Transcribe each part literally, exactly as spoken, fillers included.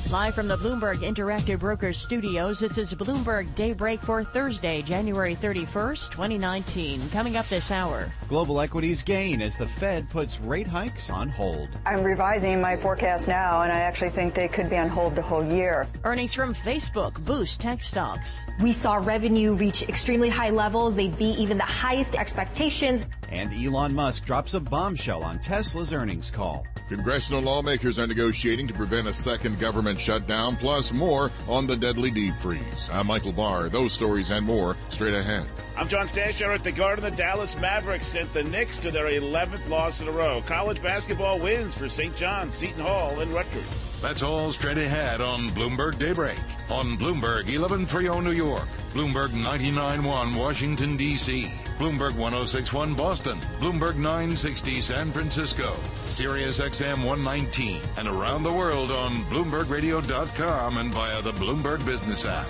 Live from the Bloomberg Interactive Brokers Studios, this is Bloomberg Daybreak for Thursday, January thirty-first, twenty nineteen. Coming up this hour. Global equities gain as the Fed puts rate hikes on hold. I'm revising my forecast now, and I actually think they could be on hold the whole year. Earnings from Facebook boost tech stocks. We saw revenue reach extremely high levels. They beat even the highest expectations. And Elon Musk drops a bombshell on Tesla's earnings call. Congressional lawmakers are negotiating to prevent a second government shutdown, plus more on the deadly deep freeze. I'm Michael Barr. Those stories and more straight ahead. I'm John Stashower at the Garden. The Dallas Mavericks sent the Knicks to their eleventh loss in a row. College basketball wins for Saint John's, Seton Hall, and Rutgers. That's all straight ahead on Bloomberg Daybreak. On Bloomberg eleven thirty New York, Bloomberg ninety-nine point one Washington, D C, Bloomberg ten sixty-one Boston, Bloomberg nine sixty San Francisco, Sirius X M one nineteen, and around the world on Bloomberg Radio dot com and via the Bloomberg Business app.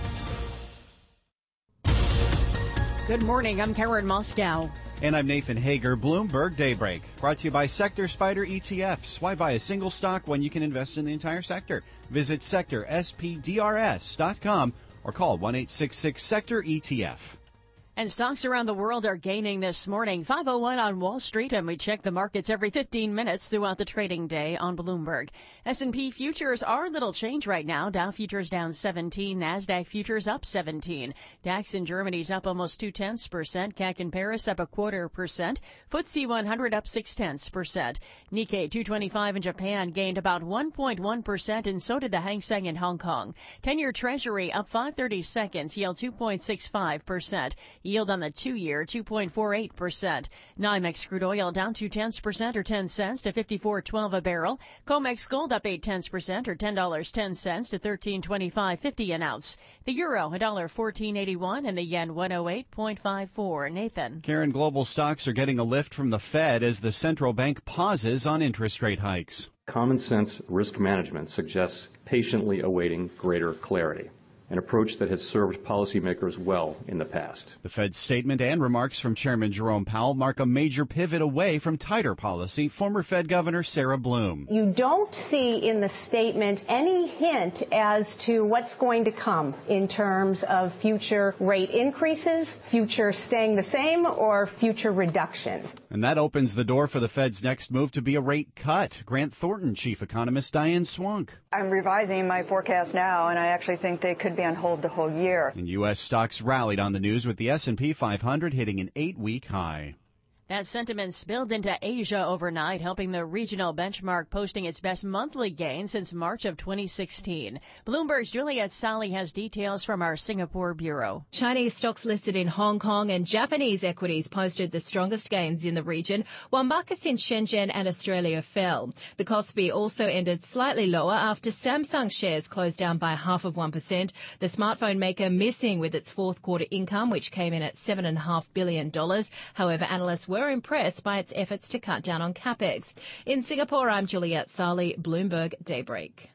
Good morning. I'm Karen Moscow. And I'm Nathan Hager. Bloomberg Daybreak, brought to you by Sector Spider E T Fs. Why buy a single stock when you can invest in the entire sector? Visit sector S P D R S dot com or call one eight six six sector E T F. And stocks around the world are gaining this morning. five oh one on Wall Street, and we check the markets every fifteen minutes throughout the trading day on Bloomberg. S and P futures are little change right now. Dow futures down seventeen, NASDAQ futures up seventeen. DAX in Germany's up almost two-tenths percent. C A C in Paris up a quarter percent. F T S E one hundred up six-tenths percent. Nikkei two twenty-five in Japan gained about one point one percent, and so did the Hang Seng in Hong Kong. ten-year Treasury up five thirty-seconds, yield two point six five percent. Yield on the two-year, two point four eight percent. NYMEX crude oil down two-tenths percent or ten cents to fifty-four twelve a barrel. COMEX gold up eight-tenths percent or ten dollars and ten cents to thirteen twenty-five fifty an ounce. The euro, one dollar fourteen eighty-one, and the yen, one oh eight point five four. Nathan. Karen, global stocks are getting a lift from the Fed as the central bank pauses on interest rate hikes. Common sense risk management suggests patiently awaiting greater clarity, an approach that has served policymakers well in the past. The Fed's statement and remarks from Chairman Jerome Powell mark a major pivot away from tighter policy. Former Fed Governor Sarah Bloom. You don't see in the statement any hint as to what's going to come in terms of future rate increases, future staying the same, or future reductions. And that opens the door for the Fed's next move to be a rate cut. Grant Thornton chief economist Diane Swunk. I'm revising my forecast now, and I actually think they could be on hold the whole year. And U S stocks rallied on the news with the S and P five hundred hitting an eight-week high. That sentiment spilled into Asia overnight, helping the regional benchmark posting its best monthly gain since March of twenty sixteen. Bloomberg's Juliet Sally has details from our Singapore bureau. Chinese stocks listed in Hong Kong and Japanese equities posted the strongest gains in the region, while markets in Shenzhen and Australia fell. The Kospi also ended slightly lower after Samsung shares closed down by half of one percent. The smartphone maker missing with its fourth quarter income, which came in at seven point five billion dollars. However, analysts were impressed by its efforts to cut down on capex. In Singapore, I'm Juliet Sali, Bloomberg Daybreak.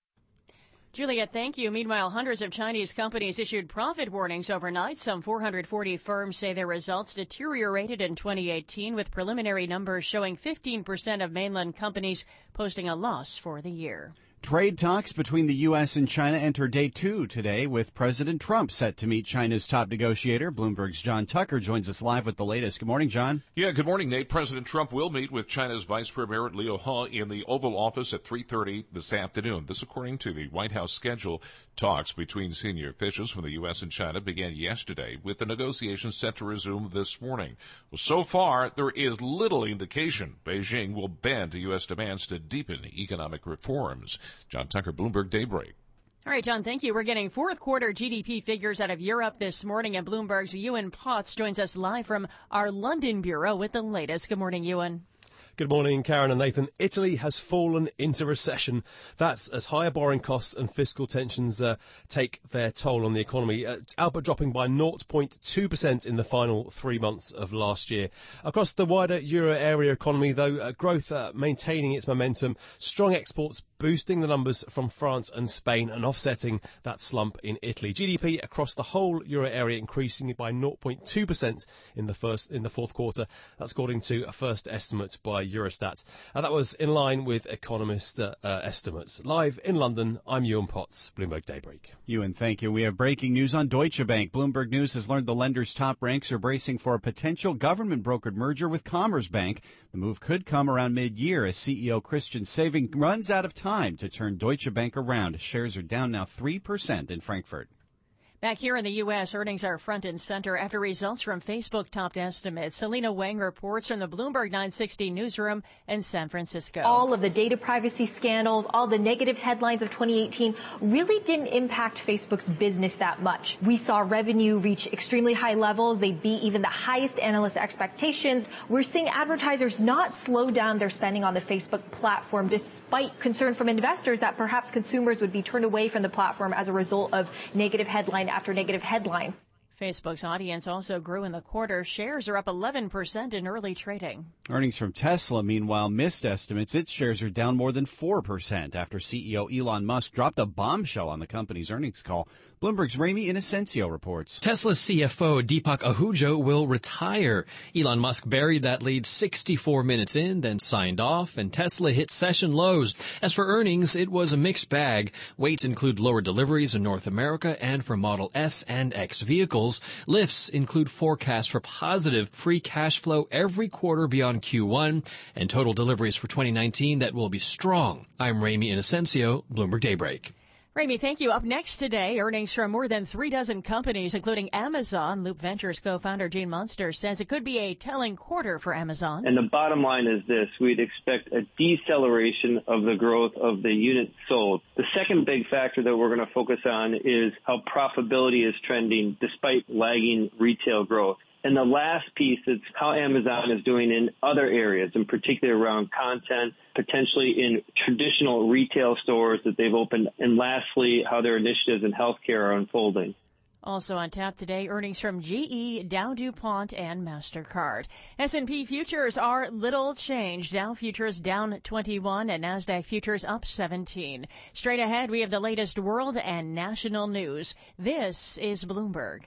Juliet, thank you. Meanwhile, hundreds of Chinese companies issued profit warnings overnight. Some four hundred forty firms say their results deteriorated in twenty eighteen, with preliminary numbers showing fifteen percent of mainland companies posting a loss for the year. Trade talks between the U S and China enter day two today, with President Trump set to meet China's top negotiator. Bloomberg's John Tucker joins us live with the latest. Good morning, John. Yeah, good morning, Nate. President Trump will meet with China's Vice Premier Liu He in the Oval Office at three thirty this afternoon. This according to the White House schedule. Talks between senior officials from the U S and China began yesterday, with the negotiations set to resume this morning. Well, so far, there is little indication Beijing will bend to U S demands to deepen economic reforms. John Tucker, Bloomberg Daybreak. All right, John, thank you. We're getting fourth quarter G D P figures out of Europe this morning, and Bloomberg's Ewan Potts joins us live from our London bureau with the latest. Good morning, Ewan. Good morning, Karen and Nathan. Italy has fallen into recession. That's as higher borrowing costs and fiscal tensions uh, take their toll on the economy. Uh, output dropping by zero point two percent in the final three months of last year. Across the wider euro area economy, though, uh, growth uh, maintaining its momentum. Strong exports boosting the numbers from France and Spain and offsetting that slump in Italy. G D P across the whole euro area increasing by zero point two percent in the first in the fourth quarter. That's according to a first estimate by Eurostat. Uh, that was in line with economist uh, uh, estimates. Live in London, I'm Ewan Potts, Bloomberg Daybreak. Ewan, thank you. We have breaking news on Deutsche Bank. Bloomberg News has learned the lender's top ranks are bracing for a potential government-brokered merger with Commerzbank. The move could come around mid-year as C E O Christian Sewing runs out of time to turn Deutsche Bank around. Shares are down now three percent in Frankfurt. Back here in the U S, earnings are front and center after results from Facebook topped estimates. Selena Wang reports from the Bloomberg nine sixty newsroom in San Francisco. All of the data privacy scandals, all the negative headlines of twenty eighteen really didn't impact Facebook's business that much. We saw revenue reach extremely high levels. They beat even the highest analyst expectations. We're seeing advertisers not slow down their spending on the Facebook platform despite concern from investors that perhaps consumers would be turned away from the platform as a result of negative headline after negative headline. Facebook's audience also grew in the quarter. Shares are up eleven percent in early trading. Earnings from Tesla, meanwhile, missed estimates. Its shares are down more than four percent after C E O Elon Musk dropped a bombshell on the company's earnings call. Bloomberg's Ramy Inocencio reports. Tesla's C F O Deepak Ahuja will retire. Elon Musk buried that lead sixty-four minutes in, then signed off, and Tesla hit session lows. As for earnings, it was a mixed bag. Weights include lower deliveries in North America and for Model S and X vehicles. Lifts include forecasts for positive free cash flow every quarter beyond Q one, and total deliveries for twenty nineteen that will be strong. I'm Ramy Inocencio, Bloomberg Daybreak. Ramy, thank you. Up next today, earnings from more than three dozen companies, including Amazon. Loop Ventures co-founder Gene Munster says it could be a telling quarter for Amazon. And the bottom line is this. We'd expect a deceleration of the growth of the units sold. The second big factor that we're going to focus on is how profitability is trending despite lagging retail growth. And the last piece is how Amazon is doing in other areas, in particular around content, potentially in traditional retail stores that they've opened. And lastly, how their initiatives in healthcare are unfolding. Also on tap today, earnings from G E, Dow DuPont, and MasterCard. S and P futures are little changed. Dow futures down twenty-one and NASDAQ futures up seventeen. Straight ahead, we have the latest world and national news. This is Bloomberg.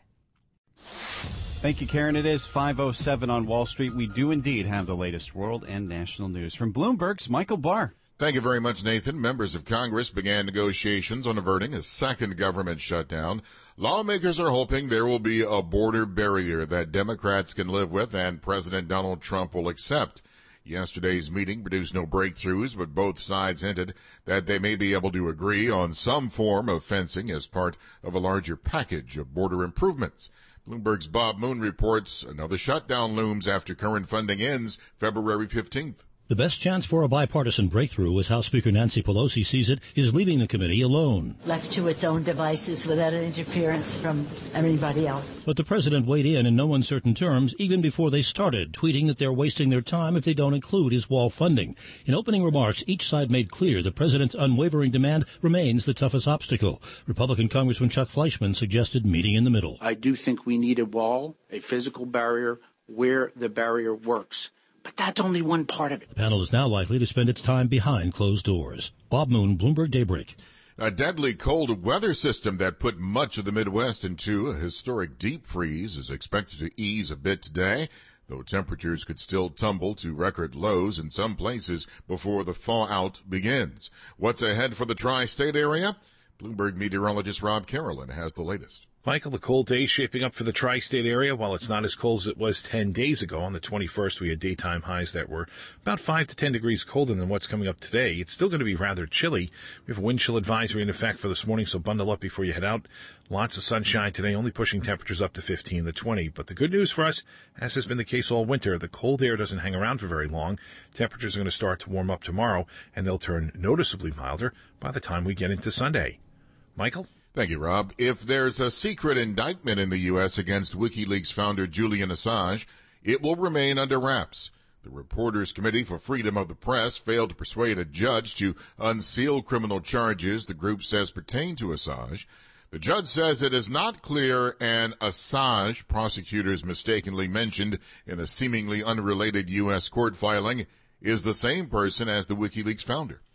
Thank you, Karen. It is five oh seven on Wall Street. We do indeed have the latest world and national news. From Bloomberg's Michael Barr. Thank you very much, Nathan. Members of Congress began negotiations on averting a second government shutdown. Lawmakers are hoping there will be a border barrier that Democrats can live with and President Donald Trump will accept. Yesterday's meeting produced no breakthroughs, but both sides hinted that they may be able to agree on some form of fencing as part of a larger package of border improvements. Bloomberg's Bob Moon reports another shutdown looms after current funding ends February fifteenth. The best chance for a bipartisan breakthrough, as House Speaker Nancy Pelosi sees it, is leaving the committee alone. Left to its own devices without an interference from anybody else. But the president weighed in in no uncertain terms even before they started, tweeting that they're wasting their time if they don't include his wall funding. In opening remarks, each side made clear the president's unwavering demand remains the toughest obstacle. Republican Congressman Chuck Fleischmann suggested meeting in the middle. I do think we need a wall, a physical barrier, where the barrier works. But that's only one part of it. The panel is now likely to spend its time behind closed doors. Bob Moon, Bloomberg Daybreak. A deadly cold weather system that put much of the Midwest into a historic deep freeze is expected to ease a bit today, though temperatures could still tumble to record lows in some places before the thaw-out begins. What's ahead for the tri-state area? Bloomberg meteorologist Rob Carolyn has the latest. Michael, the cold day shaping up for the tri-state area. While it's not as cold as it was ten days ago, on the twenty-first, we had daytime highs that were about five to ten degrees colder than what's coming up today. It's still going to be rather chilly. We have a wind chill advisory in effect for this morning, so bundle up before you head out. Lots of sunshine today, only pushing temperatures up to fifteen to twenty. But the good news for us, as has been the case all winter, the cold air doesn't hang around for very long. Temperatures are going to start to warm up tomorrow, and they'll turn noticeably milder by the time we get into Sunday. Michael? Thank you, Rob. If there's a secret indictment in the U S against WikiLeaks founder Julian Assange, it will remain under wraps. The Reporters Committee for Freedom of the Press failed to persuade a judge to unseal criminal charges the group says pertain to Assange. The judge says it is not clear an Assange prosecutors mistakenly mentioned in a seemingly unrelated U S court filing is the same person as the WikiLeaks founder.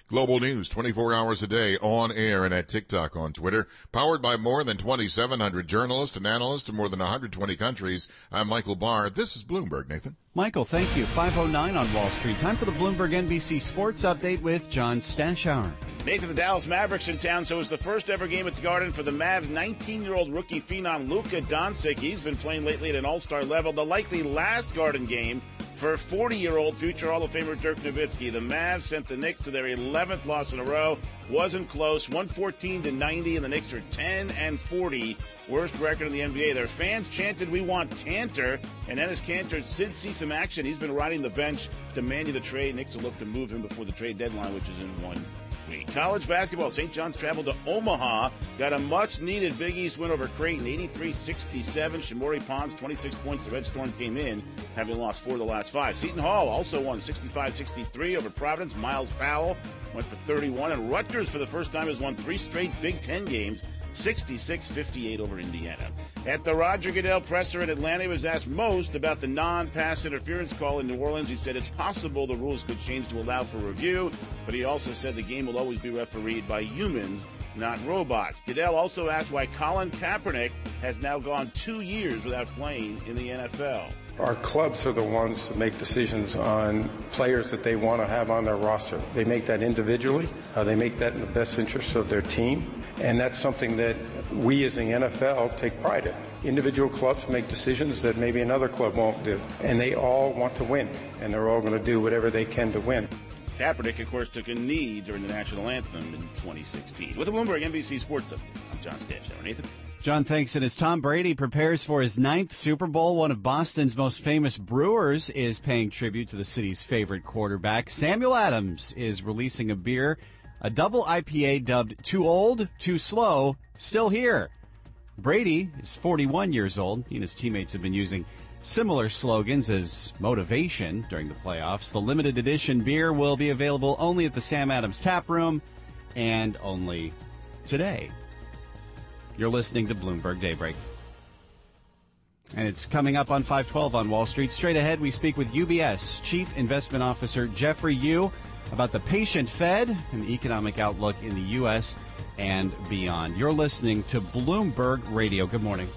Global News twenty-four hours a day on air and at TikTok on Twitter. Powered by more than twenty-seven hundred journalists and analysts in more than one hundred twenty countries. I'm Michael Barr. This is Bloomberg, Nathan. Michael, thank you. five oh nine on Wall Street. Time for the Bloomberg N B C Sports Update with John Stashauer. Nathan, the Dallas Mavericks in town, so it's the first ever game at the Garden for the Mavs' nineteen-year-old rookie phenom Luka Doncic. He's been playing lately at an all-star level. The likely last Garden game for forty-year-old future Hall of Famer Dirk Nowitzki. The Mavs sent the Knicks to their eleventh loss in a row. Wasn't close. one fourteen to ninety, and the Knicks are ten and forty. Worst record in the N B A. Their fans chanted, "We want Cantor," and Enes Kanter did see some action. He's been riding the bench, demanding a trade. Knicks will look to move him before the trade deadline, which is in one week. College basketball. Saint John's traveled to Omaha. Got a much-needed Big East win over Creighton, eighty-three sixty-seven. Shamori Pons, twenty-six points. The Red Storm came in, having lost four of the last five. Seton Hall also won sixty-five sixty-three over Providence. Miles Powell went for thirty-one. And Rutgers, for the first time, has won three straight Big Ten games, sixty-six fifty-eight over Indiana. At the Roger Goodell presser in Atlanta, he was asked most about the non-pass interference call in New Orleans. He said it's possible the rules could change to allow for review, but he also said the game will always be refereed by humans, not robots. Goodell also asked why Colin Kaepernick has now gone two years without playing in the N F L. Our clubs are the ones that make decisions on players that they want to have on their roster. They make that individually. Uh, they make that in the best interest of their team. And that's something that we as the N F L take pride in. Individual clubs make decisions that maybe another club won't do. And they all want to win. And they're all going to do whatever they can to win. Kaepernick, of course, took a knee during the national anthem in twenty sixteen. With the Bloomberg N B C Sports Update, I'm John Stashauer. Nathan? John, thanks. And as Tom Brady prepares for his ninth Super Bowl, one of Boston's most famous brewers is paying tribute to the city's favorite quarterback. Samuel Adams is releasing a beer, a double I P A dubbed Too Old, Too Slow, Still Here. Brady is forty-one years old. He and his teammates have been using similar slogans as motivation during the playoffs. The limited edition beer will be available only at the Sam Adams Tap Room and only today. You're listening to Bloomberg Daybreak. And it's coming up on five twelve on Wall Street. Straight ahead, we speak with U B S Chief Investment Officer Jeffrey Yu about the patient Fed and the economic outlook in the U S and beyond. You're listening to Bloomberg Radio. Good morning.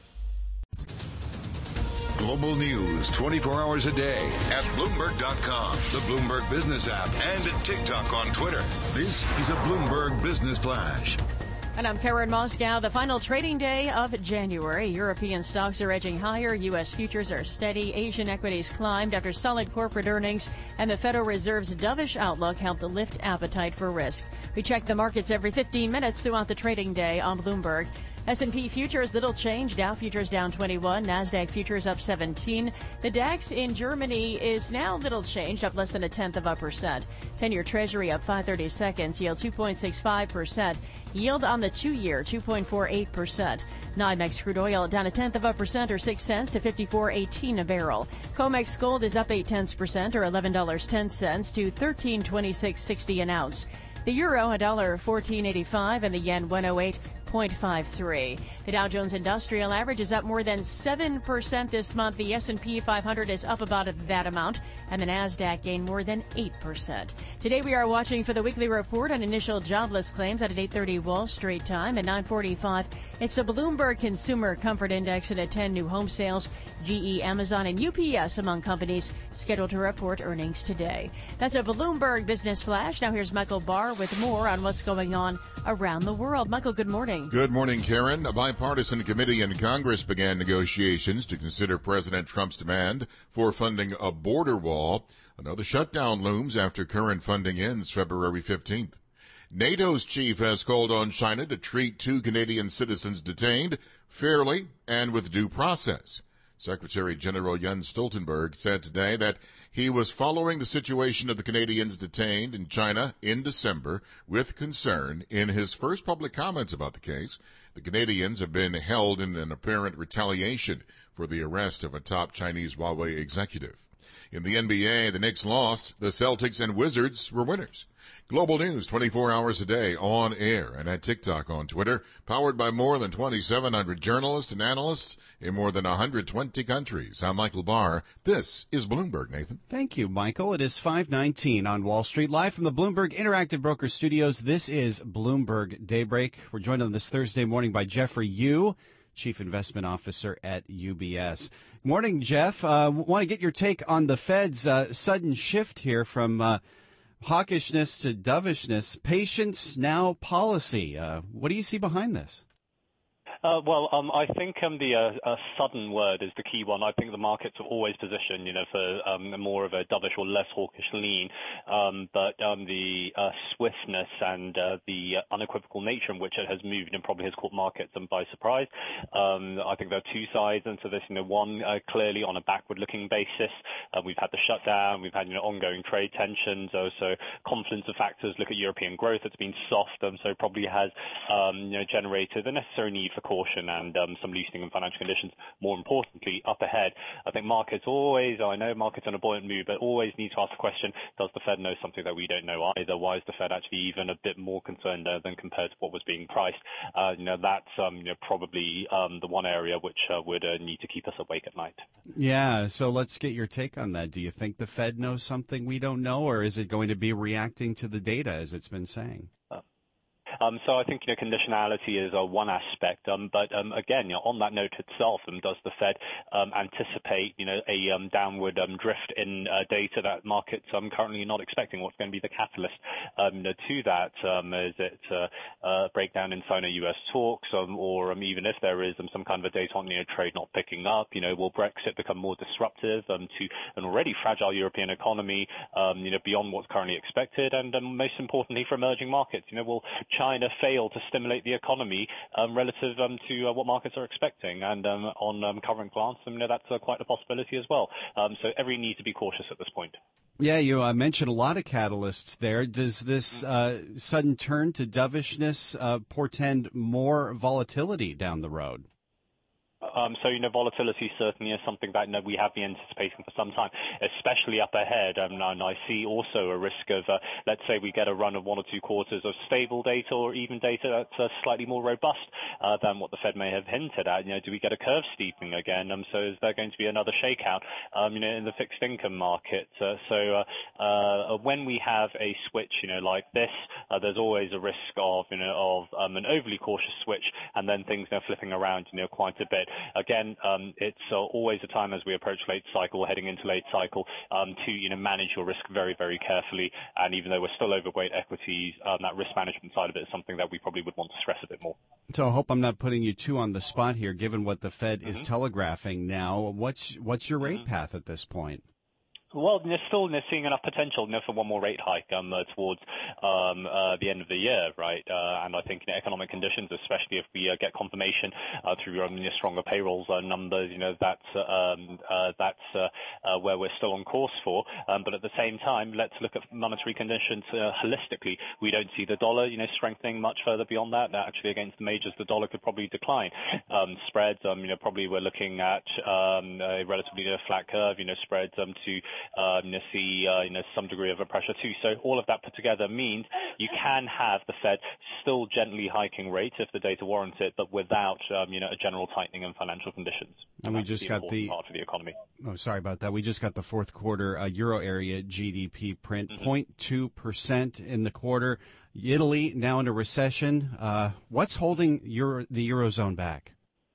Global news twenty-four hours a day at Bloomberg dot com, the Bloomberg Business app, and at TikTok on Twitter. This is a Bloomberg Business Flash. And I'm Karen Moscow. The final trading day of January. European stocks are edging higher. U S futures are steady. Asian equities climbed after solid corporate earnings, and the Federal Reserve's dovish outlook helped lift appetite for risk. We check the markets every fifteen minutes throughout the trading day on Bloomberg. S and P futures, little change. Dow futures down twenty-one. NASDAQ futures up seventeen. The DAX in Germany is now little changed, up less than a tenth of a percent. ten-year Treasury up five thirty-seconds, yield two point six five percent. Yield on the two-year, two point four eight percent. NYMEX crude oil down a tenth of a percent or six cents to fifty-four eighteen a barrel. COMEX gold is up eight tenths percent or eleven dollars and ten cents to thirteen twenty-six sixty an ounce. The euro, one dollar fourteen eighty-five, and the yen, one oh eight point five three. The Dow Jones Industrial Average is up more than seven percent this month. The S and P five hundred is up about that amount, and the NASDAQ gained more than eight percent. Today we are watching for the weekly report on initial jobless claims at eight thirty Wall Street time. At nine forty-five, it's the Bloomberg Consumer Comfort Index, and at ten, new home sales. G E, Amazon, and U P S among companies scheduled to report earnings today. That's a Bloomberg Business Flash. Now here's Michael Barr with more on what's going on around the world. Michael, good morning. Good morning, Karen. A bipartisan committee in Congress began negotiations to consider President Trump's demand for funding a border wall. Another shutdown looms after current funding ends February fifteenth. NATO's chief has called on China to treat two Canadian citizens detained fairly and with due process. Secretary General Jens Stoltenberg said today that he was following the situation of the Canadians detained in China in December with concern. In his first public comments about the case, the Canadians have been held in an apparent retaliation for the arrest of a top Chinese Huawei executive. In the N B A, the Knicks lost. The Celtics and Wizards were winners. Global news twenty-four hours a day on air and at TikTok on Twitter, powered by more than twenty-seven hundred journalists and analysts in more than one hundred twenty countries. I'm Michael Barr. This is Bloomberg, Nathan. Thank you, Michael. It is five nineteen on Wall Street. Live from the Bloomberg Interactive Broker Studios, this is Bloomberg Daybreak. We're joined on this Thursday morning by Jeffrey Yu, Chief Investment Officer at U B S. Morning, Jeff. Uh, want to get your take on the Fed's uh, sudden shift here from uh, hawkishness to dovishness. Patience, now policy. Uh, what do you see behind this? Uh, well, um, I think um, the uh, uh, sudden word is the key one. I think the markets are always positioned, you know, for um, more of a dovish or less hawkish lean. Um, but um, the uh, swiftness and uh, the uh, unequivocal nature in which it has moved and probably has caught markets um, by surprise. Um, I think there are two sides into this. You know, one uh, clearly on a backward-looking basis. Uh, we've had the shutdown. We've had you know ongoing trade tensions. Also, confluence of factors. Look at European growth. It's been soft, and so probably has um, you know generated the necessary need for caution and um, some loosening in financial conditions. More importantly, up ahead, I think markets always, I know markets on a buoyant move, but always need to ask the question, does the Fed know something that we don't know either? Why is the Fed actually even a bit more concerned uh, than compared to what was being priced? Uh, you know, that's um, you know, probably um, the one area which uh, would uh, need to keep us awake at night. Yeah, so let's get your take on that. Do you think the Fed knows something we don't know, or is it going to be reacting to the data as it's been saying? Uh, Um, so I think you know conditionality is uh, one aspect, um, but um, again, you know, on that note itself, um, does the Fed um, anticipate you know a um, downward um, drift in uh, data that markets um, currently not expecting? What's going to be the catalyst um, you know, to that? Um, is it uh, uh, breakdown in Sino-U S talks, um, or um, even if there is um, some kind of a data on you know trade not picking up? You know, will Brexit become more disruptive um, to an already fragile European economy? Um, you know, beyond what's currently expected, and um, most importantly for emerging markets, you know, will China fail to stimulate the economy um, relative um, to uh, what markets are expecting? And um, on um, current glance, I mean, that's uh, quite a possibility as well. Um, so every need to be cautious at this point. Yeah, you uh, mentioned a lot of catalysts there. Does this uh, sudden turn to dovishness uh, portend more volatility down the road? Um, so, you know, volatility certainly is something that you know, we have been anticipating for some time, especially up ahead. Um, and I see also a risk of, uh, let's say we get a run of one or two quarters of stable data or even data that's uh, slightly more robust uh, than what the Fed may have hinted at. You know, do we get a curve steepening again? Um, so is there going to be another shakeout, um, you know, in the fixed income market? Uh, so uh, uh, when we have a switch, you know, like this, uh, there's always a risk of, you know, of um, an overly cautious switch and then things you know, flipping around, you know, quite a bit. Again, um, it's uh, always a time as we approach late cycle, heading into late cycle, um, to you know manage your risk very, very carefully. And even though we're still overweight equities, um, that risk management side of it is something that we probably would want to stress a bit more. So I hope I'm not putting you too on the spot here, given what the Fed mm-hmm. is telegraphing now. What's what's your rate mm-hmm. path at this point? Well, they're still they're seeing enough potential you know, for one more rate hike um, uh, towards um, uh, the end of the year, right? Uh, and I think you know, economic conditions, especially if we uh, get confirmation uh, through um, you know, stronger payrolls uh, numbers, you know that's uh, um, uh, that's uh, uh, where we're still on course for. Um, but at the same time, let's look at monetary conditions uh, holistically. We don't see the dollar, you know, strengthening much further beyond that. Actually, against the majors, the dollar could probably decline. Um, spreads, um, you know, probably we're looking at um, a relatively you know, flat curve, you know, spreads um, to Um, you know, see uh, you know, some degree of a pressure too. So all of that put together means you can have the Fed still gently hiking rates if the data warrants it, but without um, you know a general tightening in financial conditions. And, and we just got the part for the economy. Oh, sorry about that. We just got the fourth quarter uh, euro area G D P print, mm-hmm. zero point two percent in the quarter. Italy now in a recession. Uh, what's holding Euro, the eurozone back?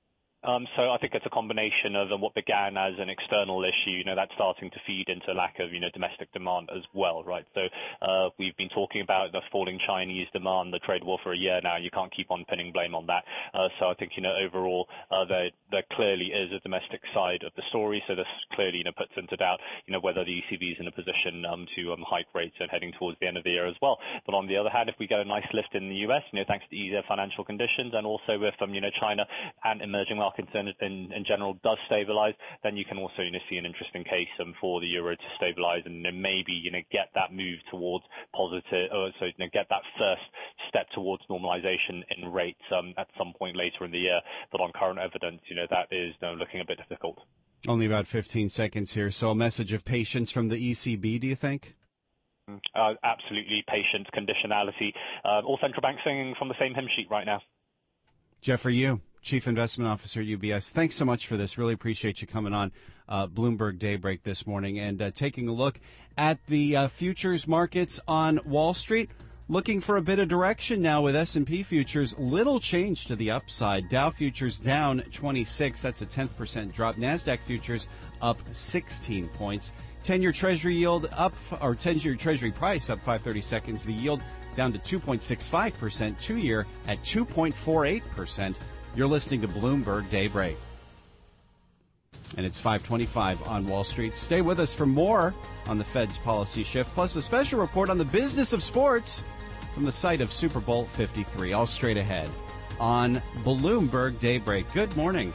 Um, so I think it's a combination of uh, what began as an external issue, you know, that's starting to feed into lack of, you know, domestic demand as well, right? So uh, we've been talking about the falling Chinese demand, the trade war for a year now. You can't keep on pinning blame on that. Uh, so I think, you know, overall, uh, there, there clearly is a domestic side of the story. So this clearly, you know, puts into doubt, you know, whether the E C B is in a position um, to um, hike rates and heading towards the end of the year as well. But on the other hand, if we get a nice lift in the U S, you know, thanks to easier financial conditions, and also if, um, you know, China and emerging markets In, in, in general does stabilize, then you can also you know, see an interesting case um, for the euro to stabilize and you know, maybe you know get that move towards positive, or so you know, get that first step towards normalization in rates um, at some point later in the year. But on current evidence, you know that is you know, looking a bit difficult. Only about fifteen seconds here. So a message of patience from the E C B, do you think? Uh, absolutely, patience, conditionality. Uh, all central banks singing from the same hymn sheet right now. Jeffrey Yu, Chief Investment Officer at U B S. Thanks so much for this. Really appreciate you coming on uh, Bloomberg Daybreak this morning and uh, taking a look at the uh, futures markets on Wall Street. Looking for a bit of direction now with S and P futures. Little change to the upside. Dow futures down twenty-six. That's a tenth percent drop. NASDAQ futures up sixteen points. ten-year Treasury yield up, or ten-year Treasury price up five thirty seconds. The yield down to two point six five percent. Two-year at two point four eight percent. You're listening to Bloomberg Daybreak. And it's five twenty-five on Wall Street. Stay with us for more on the Fed's policy shift, plus a special report on the business of sports from the site of Super Bowl fifty-three. All straight ahead on Bloomberg Daybreak. Good morning.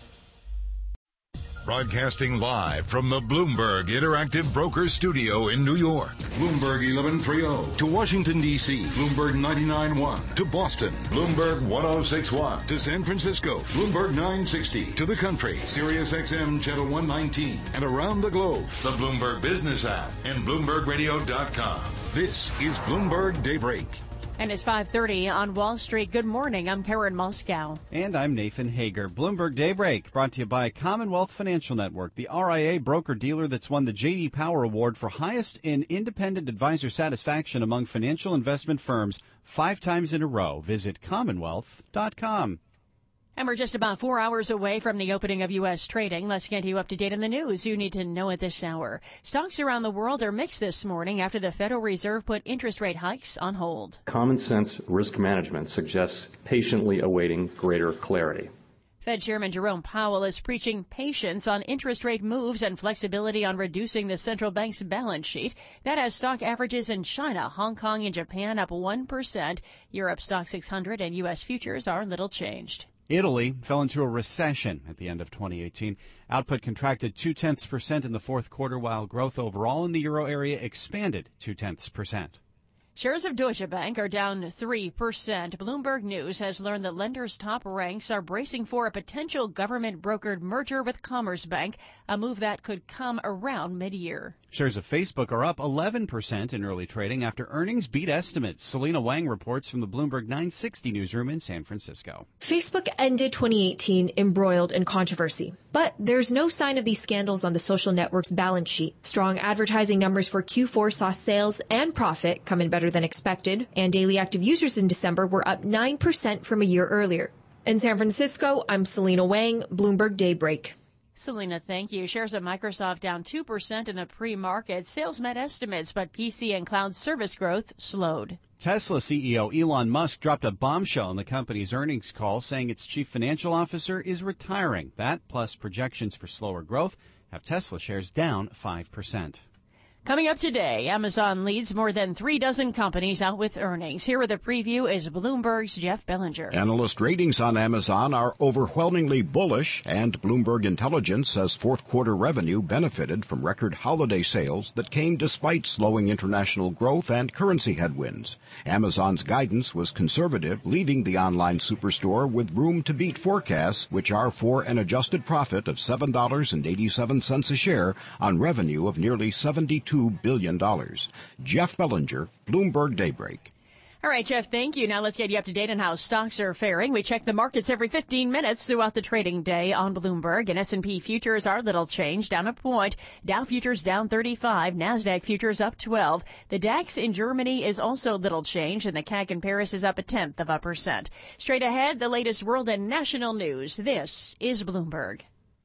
Broadcasting live from the Bloomberg Interactive Brokers Studio in New York. Bloomberg eleven thirty to Washington, D C Bloomberg ninety-nine point one to Boston. Bloomberg ten sixty-one to San Francisco. Bloomberg nine sixty to the country. Sirius X M Channel one nineteen. And around the globe, the Bloomberg Business app and Bloomberg Radio dot com. This is Bloomberg Daybreak. And it's five thirty on Wall Street. Good morning. I'm Karen Moscow. And I'm Nathan Hager. Bloomberg Daybreak brought to you by Commonwealth Financial Network, the R I A broker-dealer that's won the J D Power Award for highest in independent advisor satisfaction among financial investment firms five times in a row. Visit Commonwealth dot com. And we're just about four hours away from the opening of U S trading. Let's get you up to date on the news you need to know at this hour. Stocks around the world are mixed this morning after the Federal Reserve put interest rate hikes on hold. Common sense risk management suggests patiently awaiting greater clarity. Fed Chairman Jerome Powell is preaching patience on interest rate moves and flexibility on reducing the central bank's balance sheet. That has stock averages in China, Hong Kong, and Japan up one percent. Europe stock six hundred and U S futures are little changed. Italy fell into a recession at the end of twenty eighteen. Output contracted two-tenths percent in the fourth quarter, while growth overall in the euro area expanded two-tenths percent. Shares of Deutsche Bank are down three percent. Bloomberg News has learned that lenders' top ranks are bracing for a potential government-brokered merger with Commerzbank, a move that could come around mid-year. Shares of Facebook are up eleven percent in early trading after earnings beat estimates. Selena Wang reports from the Bloomberg nine sixty newsroom in San Francisco. Facebook ended twenty eighteen embroiled in controversy. But there's no sign of these scandals on the social network's balance sheet. Strong advertising numbers for Q four saw sales and profit come in better than expected, and daily active users in December were up nine percent from a year earlier. In San Francisco, I'm Selena Wang, Bloomberg Daybreak. Selena, thank you. Shares of Microsoft down two percent in the pre-market. Sales met estimates, but P C and cloud service growth slowed. Tesla C E O Elon Musk dropped a bombshell on the company's earnings call, saying its chief financial officer is retiring. That, plus projections for slower growth, have Tesla shares down five percent. Coming up today, Amazon leads more than three dozen companies out with earnings. Here with a preview is Bloomberg's Jeff Bellinger. Analyst ratings on Amazon are overwhelmingly bullish, and Bloomberg Intelligence says fourth quarter revenue benefited from record holiday sales that came despite slowing international growth and currency headwinds. Amazon's guidance was conservative, leaving the online superstore with room to beat forecasts, which are for an adjusted profit of seven dollars and eighty-seven cents a share on revenue of nearly seventy-two billion dollars. Jeff Bellinger, Bloomberg Daybreak. All right, Jeff, thank you. Now let's get you up to date on how stocks are faring. We check the markets every fifteen minutes throughout the trading day on Bloomberg, and S and P futures are little change, down a point. Dow futures down thirty-five, NASDAQ futures up twelve. The DAX in Germany is also little change, and the C A C in Paris is up a tenth of a percent. Straight ahead, the latest world and national news. This is Bloomberg.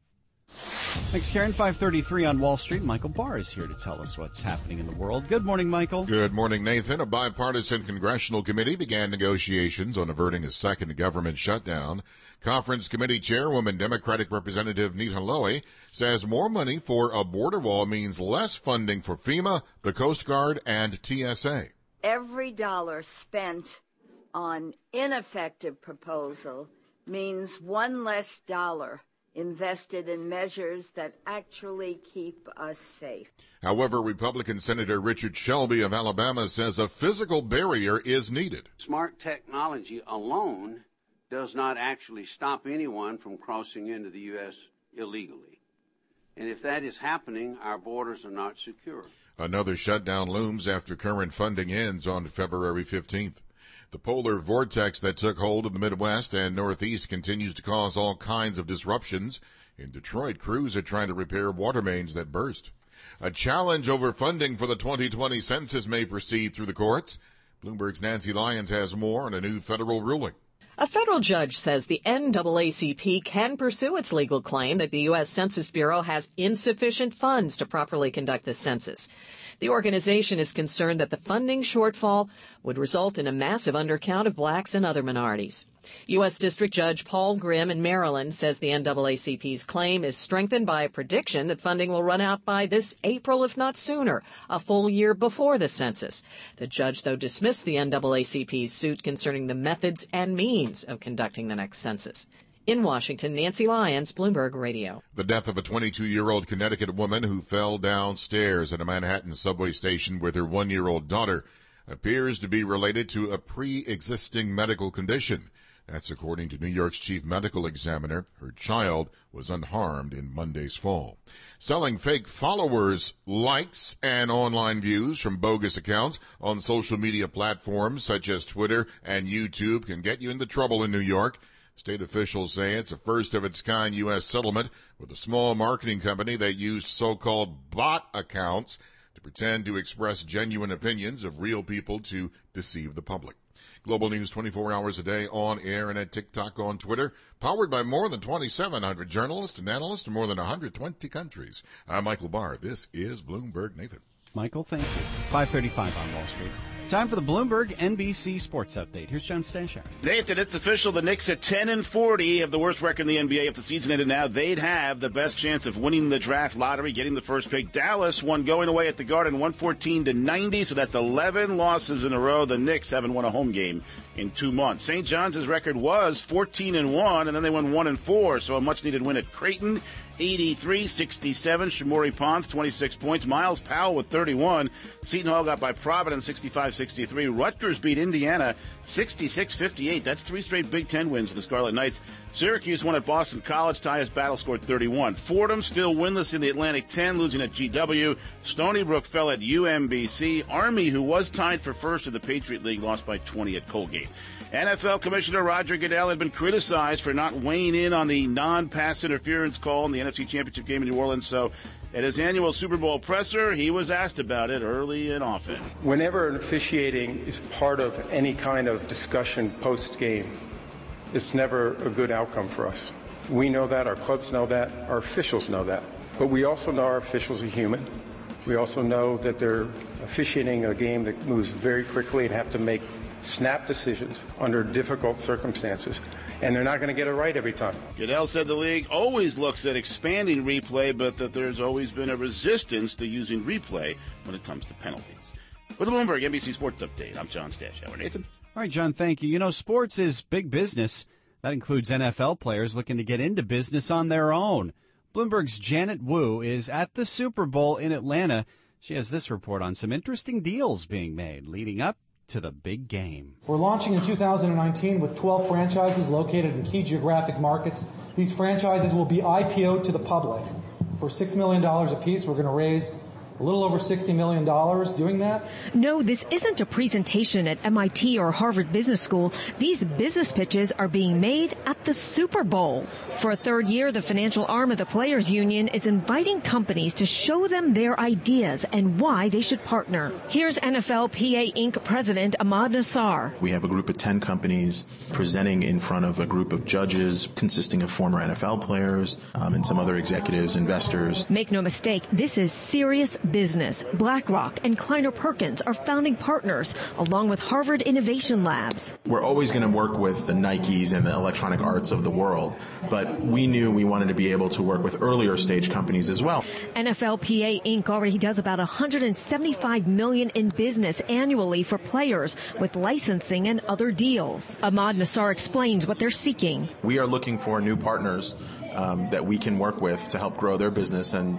Thanks, Karen. five thirty-three on Wall Street. Michael Barr is here to tell us what's happening in the world. Good morning, Michael. Good morning, Nathan. A bipartisan congressional committee began negotiations on averting a second government shutdown. Conference Committee Chairwoman Democratic Representative Nita Lowey says more money for a border wall means less funding for FEMA, the Coast Guard, and T S A. Every dollar spent on ineffective proposal means one less dollar invested in measures that actually keep us safe. However, Republican Senator Richard Shelby of Alabama says a physical barrier is needed. Smart technology alone does not actually stop anyone from crossing into the U S illegally. And if that is happening, our borders are not secure. Another shutdown looms after current funding ends on February fifteenth. The polar vortex that took hold of the Midwest and Northeast continues to cause all kinds of disruptions. In Detroit, crews are trying to repair water mains that burst. A challenge over funding for the twenty twenty census may proceed through the courts. Bloomberg's Nancy Lyons has more on a new federal ruling. A federal judge says the N double A C P can pursue its legal claim that the U S Census Bureau has insufficient funds to properly conduct the census. The organization is concerned that the funding shortfall would result in a massive undercount of blacks and other minorities. U S District Judge Paul Grimm in Maryland says the N double A C P's claim is strengthened by a prediction that funding will run out by this April, if not sooner, a full year before the census. The judge, though, dismissed the N double A C P's suit concerning the methods and means of conducting the next census. In Washington, Nancy Lyons, Bloomberg Radio. The death of a twenty-two-year-old Connecticut woman who fell downstairs at a Manhattan subway station with her one-year-old daughter appears to be related to a pre-existing medical condition. That's according to New York's chief medical examiner. Her child was unharmed in Monday's fall. Selling fake followers, likes, and online views from bogus accounts on social media platforms such as Twitter and YouTube can get you into trouble in New York. State officials say it's a first-of-its-kind U S settlement with a small marketing company that used so-called bot accounts to pretend to express genuine opinions of real people to deceive the public. Global News twenty-four hours a day on air and at TikTok, on Twitter, powered by more than twenty-seven hundred journalists and analysts in more than one hundred twenty countries. I'm Michael Barr. This is Bloomberg. Nathan. Michael, thank you. five thirty-five on Wall Street. Time for the Bloomberg N B C Sports Update. Here's John Stanchak. Nathan, it's official. The Knicks at ten and forty have the worst record in the N B A. If the season ended now, they'd have the best chance of winning the draft lottery, getting the first pick. Dallas won going away at the Garden, one fourteen to ninety, so that's eleven losses in a row. The Knicks haven't won a home game in two months. Saint John's record was fourteen and one, and then they won one and four, so a much-needed win at Creighton. eighty-three sixty-seven. Shamori Pons, twenty-six points. Miles Powell with thirty-one. Seton Hall got by Providence, sixty-five sixty-three. Rutgers beat Indiana, sixty-six fifty-eight. That's three straight Big Ten wins for the Scarlet Knights. Syracuse won at Boston College. Tyus Battle scored thirty-one. Fordham still winless in the Atlantic ten, losing at G W. Stony Brook fell at U M B C. Army, who was tied for first in the Patriot League, lost by twenty at Colgate. N F L Commissioner Roger Goodell had been criticized for not weighing in on the non-pass interference call in the N F C Championship game in New Orleans. So at his annual Super Bowl presser, he was asked about it early and often. Whenever an officiating is part of any kind of discussion post-game, it's never a good outcome for us. We know that, our clubs know that, our officials know that. But we also know our officials are human. We also know that they're officiating a game that moves very quickly and have to make snap decisions under difficult circumstances, and they're not going to get it right every time. Goodell said the league always looks at expanding replay, but that there's always been a resistance to using replay when it comes to penalties. With the Bloomberg N B C Sports Update, I'm John Stashower. Nathan? All right, John, thank you. You know, sports is big business. That includes N F L players looking to get into business on their own. Bloomberg's Janet Wu is at the Super Bowl in Atlanta. She has this report on some interesting deals being made leading up to the big game. We're launching in two thousand nineteen with twelve franchises located in key geographic markets. These franchises will be I P O'd to the public. For six million dollars apiece, we're going to raise a little over sixty million dollars doing that. No, this isn't a presentation at M I T or Harvard Business School. These business pitches are being made at the Super Bowl. For a third year, the financial arm of the Players Union is inviting companies to show them their ideas and why they should partner. Here's N F L P A Incorporated President Ahmad Nassar. We have a group of ten companies presenting in front of a group of judges consisting of former N F L players um, and some other executives, investors. Make no mistake, this is serious business. BlackRock and Kleiner Perkins are founding partners, along with Harvard Innovation Labs. We're always going to work with the Nikes and the Electronic Arts of the world, but we knew we wanted to be able to work with earlier stage companies as well. N F L P A Incorporated already does about one hundred seventy-five million dollars in business annually for players with licensing and other deals. Ahmad Nassar explains what they're seeking. We are looking for new partners um, that we can work with to help grow their business and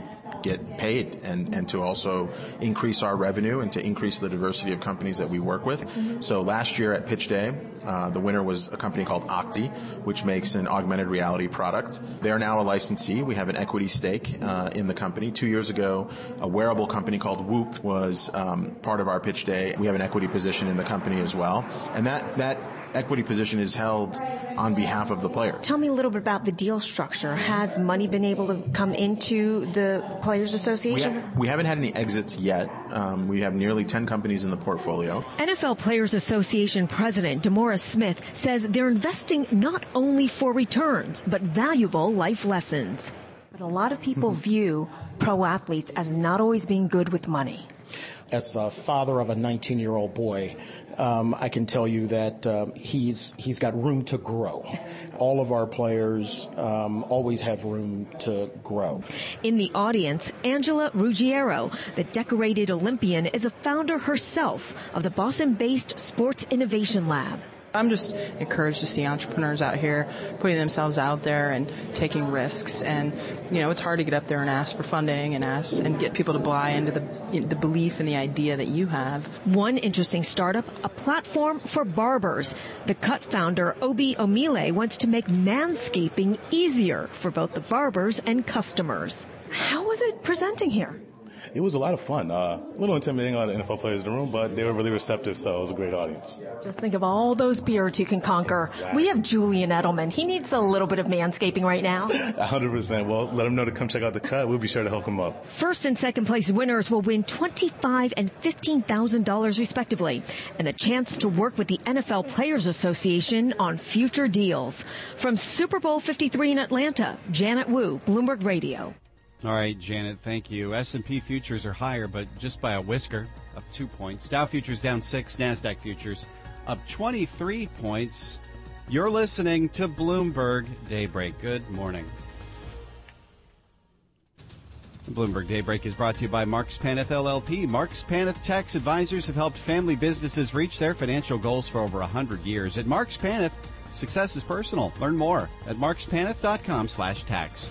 get paid and, and to also increase our revenue and to increase the diversity of companies that we work with. Mm-hmm. So last year at Pitch Day, uh, the winner was a company called Octi, which makes an augmented reality product. They're now a licensee. We have an equity stake uh, in the company. Two years ago, a wearable company called Whoop was um, part of our Pitch Day. We have an equity position in the company as well. And that, that equity position is held on behalf of the player. Tell me a little bit about the deal structure. Has money been able to come into the Players Association? We, ha- we haven't had any exits yet. Um, we have nearly ten companies in the portfolio. N F L Players Association President DeMaurice Smith says they're investing not only for returns, but valuable life lessons. But a lot of people mm-hmm. view pro athletes as not always being good with money. As the father of a nineteen-year-old boy, um, I can tell you that um, he's he's got room to grow. All of our players um, always have room to grow. In the audience, Angela Ruggiero, the decorated Olympian, is a founder herself of the Boston-based Sports Innovation Lab. I'm just encouraged to see entrepreneurs out here putting themselves out there and taking risks. And, you know, it's hard to get up there and ask for funding and ask and get people to buy into the the belief and the idea that you have. One interesting startup, a platform for barbers. The Cut founder, Obi Omile, wants to make manscaping easier for both the barbers and customers. How was it presenting here? It was a lot of fun. Uh, a little intimidating on the N F L players in the room, but they were really receptive, so it was a great audience. Just think of all those beards you can conquer. Exactly. We have Julian Edelman. He needs a little bit of manscaping right now. one hundred percent. Well, let him know to come check out the Cut. We'll be sure to help him up. First and second place winners will win twenty-five thousand dollars and fifteen thousand dollars respectively, and the chance to work with the N F L Players Association on future deals. From Super Bowl fifty-three in Atlanta, Janet Wu, Bloomberg Radio. All right, Janet, thank you. S and P futures are higher, but just by a whisker, up two points. Dow futures down six, NASDAQ futures up twenty-three points. You're listening to Bloomberg Daybreak. Good morning. Bloomberg Daybreak is brought to you by Marks Paneth L L P. Marks Paneth Tax Advisors have helped family businesses reach their financial goals for over one hundred years. At Marks Paneth, success is personal. Learn more at markspaneth.com slash tax.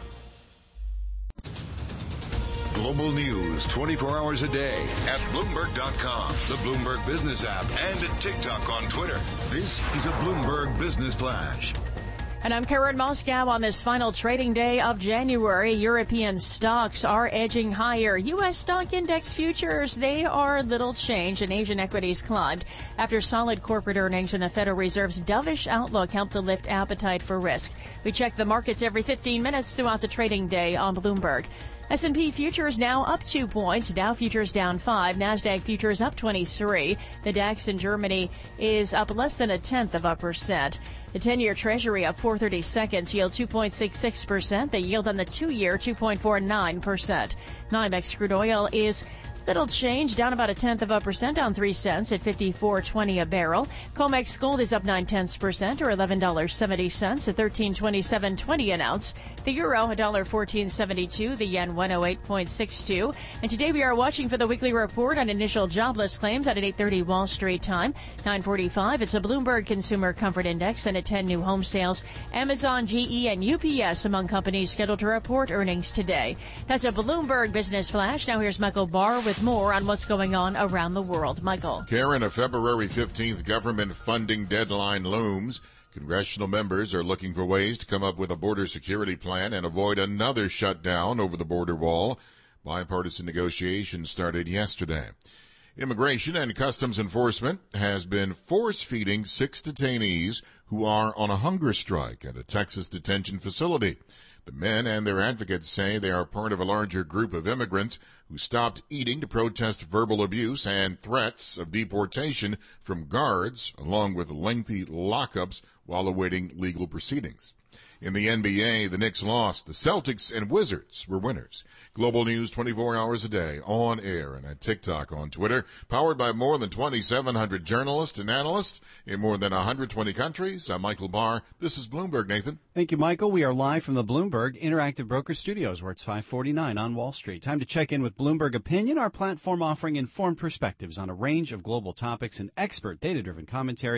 Global news twenty-four hours a day at Bloomberg dot com, the Bloomberg Business app, and at TikTok on Twitter. This is a Bloomberg Business Flash. And I'm Karen Moscow on this final trading day of January. European stocks are edging higher. U S stock index futures, they are little change, and Asian equities climbed after solid corporate earnings and the Federal Reserve's dovish outlook helped to lift appetite for risk. We check the markets every fifteen minutes throughout the trading day on Bloomberg. S and P futures now up two points. Dow futures down five. NASDAQ futures up twenty-three. The DAX in Germany is up less than a tenth of a percent. The ten-year Treasury up four thirty-seconds, yield two point six six percent. The yield on the two-year, two point four nine percent. NYMEX crude oil is little change, down about a tenth of a percent, down three cents at fifty-four twenty a barrel. COMEX gold is up nine tenths percent, or eleven dollars and seventy cents at thirteen twenty-seven twenty an ounce. The euro one dollar fourteen seventy-two, the yen one oh eight point six two. And today we are watching for the weekly report on initial jobless claims at eight thirty Wall Street time. nine forty-five, it's a Bloomberg Consumer Comfort Index and at ten new home sales. Amazon, G E, and U P S among companies scheduled to report earnings today. That's a Bloomberg Business Flash. Now here's Michael Barr with more on what's going on around the world. Michael. Karen, a February fifteenth government funding deadline looms. Congressional members are looking for ways to come up with a border security plan and avoid another shutdown over the border wall. Bipartisan negotiations started yesterday. Immigration and Customs Enforcement has been force-feeding six detainees who are on a hunger strike at a Texas detention facility. The men and their advocates say they are part of a larger group of immigrants who stopped eating to protest verbal abuse and threats of deportation from guards, along with lengthy lockups while awaiting legal proceedings. In the N B A, the Knicks lost. The Celtics and Wizards were winners. Global news twenty-four hours a day, on air and at TikTok, on Twitter. Powered by more than twenty-seven hundred journalists and analysts in more than one hundred twenty countries. I'm Michael Barr. This is Bloomberg, Nathan. Thank you, Michael. We are live from the Bloomberg Interactive Broker Studios, where it's five forty-nine on Wall Street. Time to check in with Bloomberg Opinion, our platform offering informed perspectives on a range of global topics and expert data-driven commentary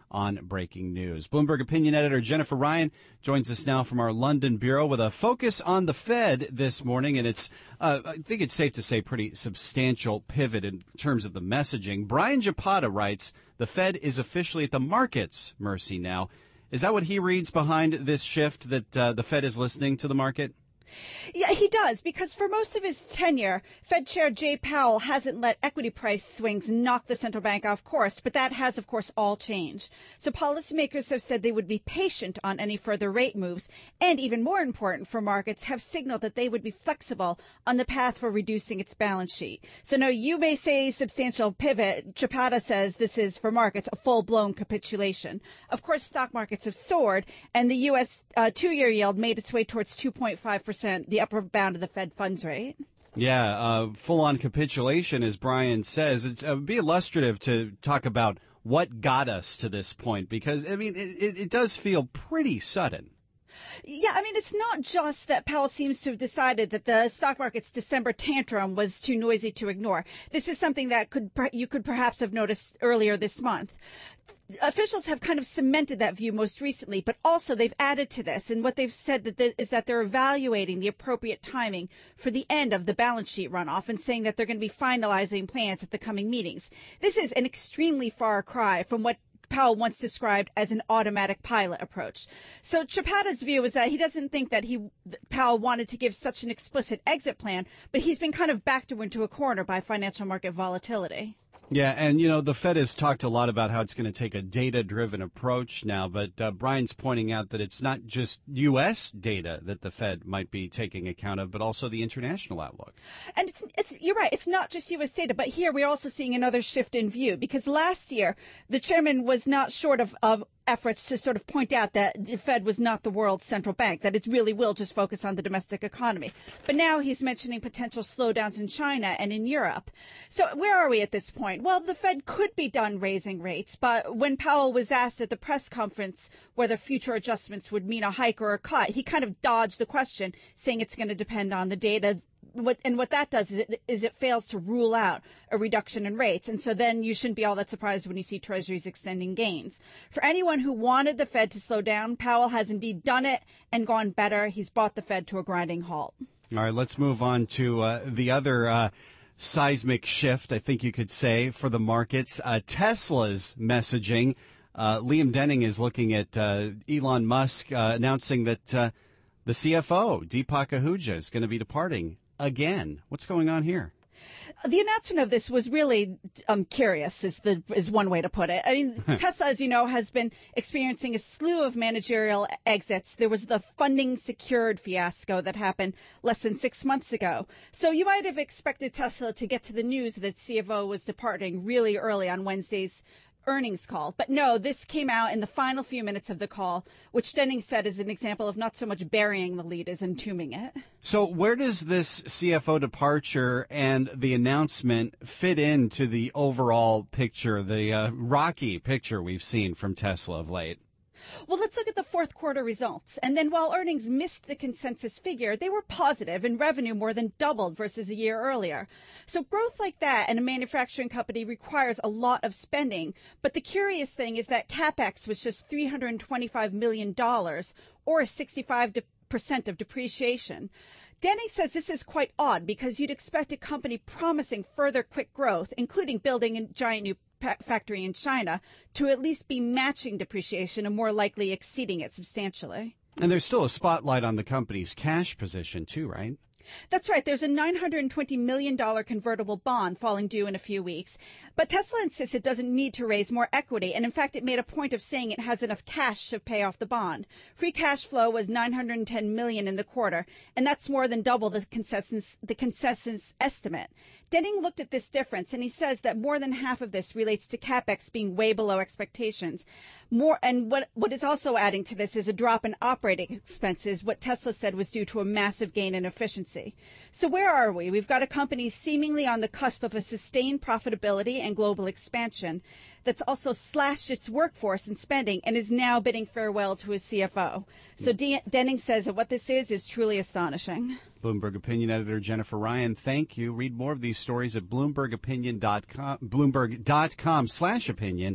on breaking news. Bloomberg opinion editor Jennifer Ryan joins us now from our London bureau with a focus on the Fed this morning, and it's, uh, I think it's safe to say, pretty substantial pivot in terms of the messaging. Brian Japata writes, the Fed is officially at the market's mercy now. Is that what he reads behind this shift, that uh, the Fed is listening to the market? Yeah, he does, because for most of his tenure, Fed Chair Jay Powell hasn't let equity price swings knock the central bank off course, but that has, of course, all changed. So policymakers have said they would be patient on any further rate moves, and even more important for markets, have signaled that they would be flexible on the path for reducing its balance sheet. So no, you may say substantial pivot. Japata says this is, for markets, a full-blown capitulation. Of course, stock markets have soared, and the U S uh, two-year yield made its way towards two point five percent. The upper bound of the Fed funds rate. Yeah, uh, full-on capitulation, as Brian says. It's, it would be illustrative to talk about what got us to this point, because, I mean, it, it, it does feel pretty sudden. Yeah, I mean, it's not just that Powell seems to have decided that the stock market's December tantrum was too noisy to ignore. This is something that could you could perhaps have noticed earlier this month. Officials have kind of cemented that view most recently, but also they've added to this. And what they've said that the, is that they're evaluating the appropriate timing for the end of the balance sheet runoff and saying that they're going to be finalizing plans at the coming meetings. This is an extremely far cry from what Powell once described as an automatic pilot approach. So Chapata's view is that he doesn't think that he Powell wanted to give such an explicit exit plan, but he's been kind of backed into a corner by financial market volatility. Yeah, and, you know, the Fed has talked a lot about how it's going to take a data-driven approach now, but uh, Brian's pointing out that it's not just U S data that the Fed might be taking account of, but also the international outlook. And it's, it's you're right, it's not just U S data, but here we're also seeing another shift in view, because last year the chairman was not short of, of efforts to sort of point out that the Fed was not the world's central bank, that it really will just focus on the domestic economy. But now he's mentioning potential slowdowns in China and in Europe. So where are we at this point? Well, the Fed could be done raising rates, but when Powell was asked at the press conference whether future adjustments would mean a hike or a cut, he kind of dodged the question, saying it's going to depend on the data. What, and what that does is it, is it fails to rule out a reduction in rates. And so then you shouldn't be all that surprised when you see treasuries extending gains. For anyone who wanted the Fed to slow down, Powell has indeed done it and gone better. He's brought the Fed to a grinding halt. All right, let's move on to uh, the other uh, seismic shift, I think you could say, for the markets. Uh, Tesla's messaging. Uh, Liam Denning is looking at uh, Elon Musk uh, announcing that uh, the C F O, Deepak Ahuja, is going to be departing again. What's going on here? The announcement of this was really um, curious, is the is one way to put it. I mean, Tesla, as you know, has been experiencing a slew of managerial exits. There was the funding secured fiasco that happened less than six months ago. So you might have expected Tesla to get to the news that C F O was departing really early on Wednesday's earnings call. But no, this came out in the final few minutes of the call, which Denning said is an example of not so much burying the lead as entombing it. So where does this C F O departure and the announcement fit into the overall picture, the uh, rocky picture we've seen from Tesla of late? Well, let's look at the fourth quarter results. And then while earnings missed the consensus figure, they were positive and revenue more than doubled versus a year earlier. So growth like that in a manufacturing company requires a lot of spending. But the curious thing is that CapEx was just three hundred twenty-five million dollars, or sixty-five percent of depreciation. Denning says this is quite odd because you'd expect a company promising further quick growth, including building a giant new factory in China, to at least be matching depreciation and more likely exceeding it substantially. And there's still a spotlight on the company's cash position too, right? That's right. There's a nine hundred twenty million dollars convertible bond falling due in a few weeks. But Tesla insists it doesn't need to raise more equity. And in fact, it made a point of saying it has enough cash to pay off the bond. Free cash flow was nine hundred ten million dollars in the quarter. And that's more than double the consensus, the consensus estimate. Denning looked at this difference, and he says that more than half of this relates to CapEx being way below expectations. More, and what what is also adding to this is a drop in operating expenses, what Tesla said was due to a massive gain in efficiency. So where are we? We've got a company seemingly on the cusp of a sustained profitability and global expansion that's also slashed its workforce and spending and is now bidding farewell to his C F O. So D- Denning says that what this is is truly astonishing. Bloomberg opinion editor Jennifer Ryan, thank you. Read more of these stories at bloomberg opinion dot com, bloomberg dot com slash opinion.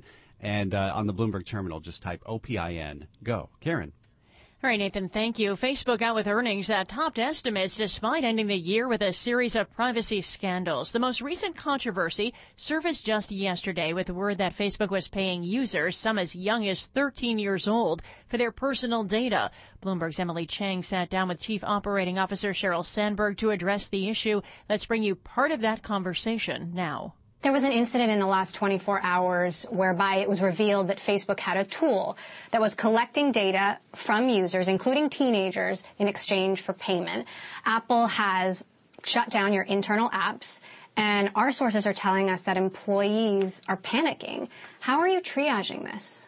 And uh, on the Bloomberg terminal, just type O P I N. Go. Karen. All right, Nathan, thank you. Facebook out with earnings that topped estimates despite ending the year with a series of privacy scandals. The most recent controversy surfaced just yesterday with word that Facebook was paying users, some as young as thirteen years old, for their personal data. Bloomberg's Emily Chang sat down with Chief Operating Officer Sheryl Sandberg to address the issue. Let's bring you part of that conversation now. There was an incident in the last twenty-four hours whereby it was revealed that Facebook had a tool that was collecting data from users, including teenagers, in exchange for payment. Apple has shut down your internal apps, and our sources are telling us that employees are panicking. How are you triaging this?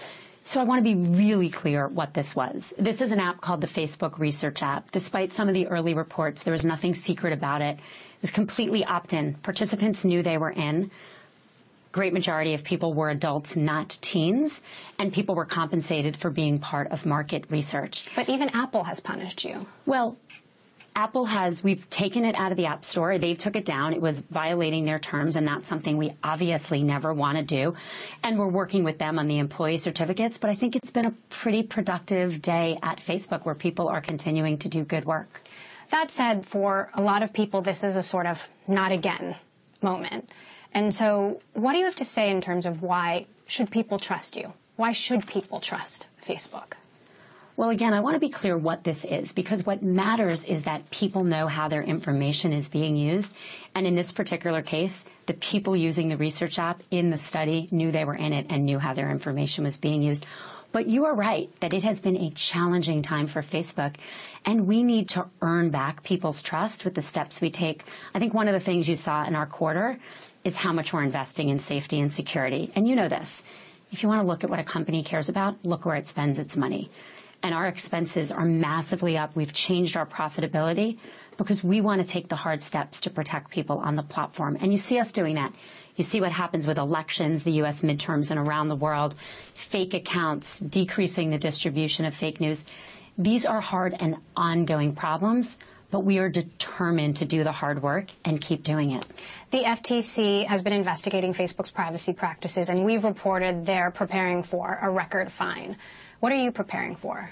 So I want to be really clear what this was. This is an app called the Facebook Research app. Despite some of the early reports, there was nothing secret about it. It was completely opt-in. Participants knew they were in. Great majority of people were adults, not teens, and people were compensated for being part of market research. But even Apple has punished you. Well, Apple has, we've taken it out of the App Store. They took it down. It was violating their terms, and that's something we obviously never want to do. And we're working with them on the employee certificates, but I think it's been a pretty productive day at Facebook where people are continuing to do good work. That said, for a lot of people, this is a sort of not again moment. And so what do you have to say in terms of why should people trust you? Why should people trust Facebook? Well, again, I want to be clear what this is, because what matters is that people know how their information is being used. And in this particular case, the people using the research app in the study knew they were in it and knew how their information was being used. But you are right that it has been a challenging time for Facebook, and we need to earn back people's trust with the steps we take. I think one of the things you saw in our quarter is how much we're investing in safety and security. And you know this. If you want to look at what a company cares about, look where it spends its money. And our expenses are massively up. We've changed our profitability because we want to take the hard steps to protect people on the platform. And you see us doing that. You see what happens with elections, the U S midterms, and around the world, fake accounts, decreasing the distribution of fake news. These are hard and ongoing problems, but we are determined to do the hard work and keep doing it. The F T C has been investigating Facebook's privacy practices, and we've reported they're preparing for a record fine. What are you preparing for?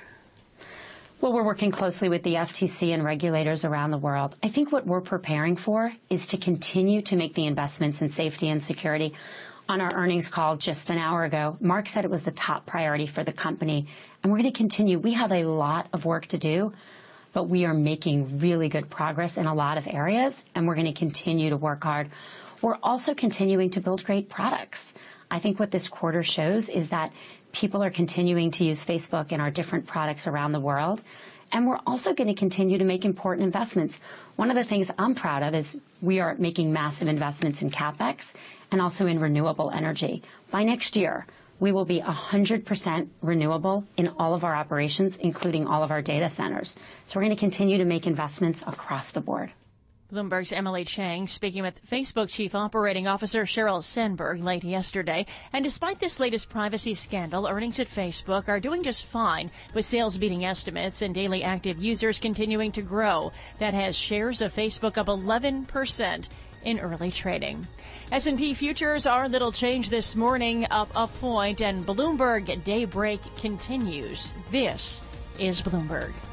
Well, we're working closely with the F T C and regulators around the world. I think what we're preparing for is to continue to make the investments in safety and security. On our earnings call just an hour ago, Mark said it was the top priority for the company, and we're going to continue. We have a lot of work to do, but we are making really good progress in a lot of areas, and we're going to continue to work hard. We're also continuing to build great products. I think what this quarter shows is that people are continuing to use Facebook and our different products around the world. And we're also going to continue to make important investments. One of the things I'm proud of is we are making massive investments in CapEx and also in renewable energy. By next year, we will be one hundred percent renewable in all of our operations, including all of our data centers. So we're going to continue to make investments across the board. Bloomberg's Emily Chang speaking with Facebook Chief Operating Officer Sheryl Sandberg late yesterday. And despite this latest privacy scandal, earnings at Facebook are doing just fine, with sales beating estimates and daily active users continuing to grow. That has shares of Facebook up eleven percent in early trading. S and P futures are little change this morning, up a point, and Bloomberg Daybreak continues. This is Bloomberg.